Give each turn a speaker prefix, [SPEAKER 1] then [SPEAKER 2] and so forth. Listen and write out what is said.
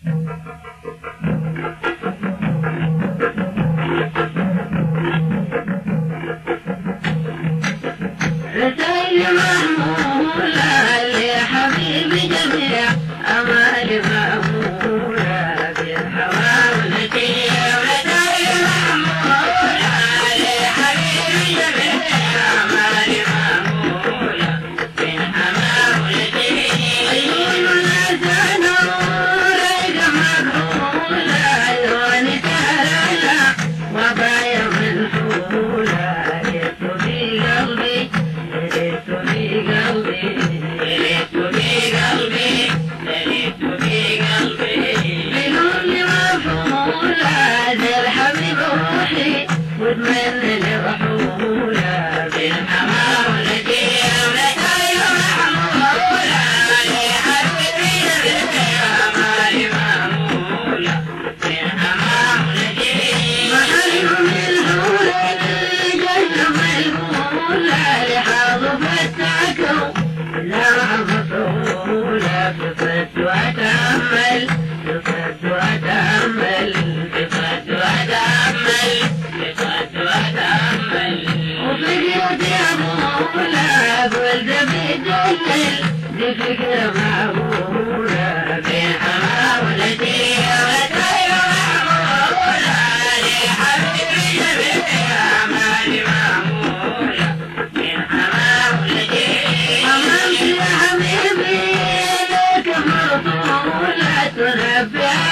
[SPEAKER 1] رسائل محمولة لحبيبي جميع أمالي مأمولة بالهوى والنتيجة. رسائل محمولة لحبيبي جميع أمالي مأمولة بالهوى والنتيجة. عيون الناس نورك مقبولة عيون سهلة وبايع منحولة لست في قلبي لست في قلبي لست في قلبي لست في قلبي بنور مفعولة للحبيب روحي واتمنى لرحولة بالحمام والنتيجة. رسائل محمولة لحبيبي جميع أمالي مأمولة بالحمام والنتيجة. محل من حولك جنة ملمولة لحاضر فتاكو لا مفعولة فقدت وأتأمل فقدت وأتأمل فقدت وأتأمل فقدت وأتأمل وفكرت يا مولى قلت بتجلل دي فكرة معقولة بين حمام والنتيجة. رسائل محمولة لحبيبي جميع أمالي مأمولة بين حمام والنتيجة. حمامتي يا حبيبي لك مرطولة تنبه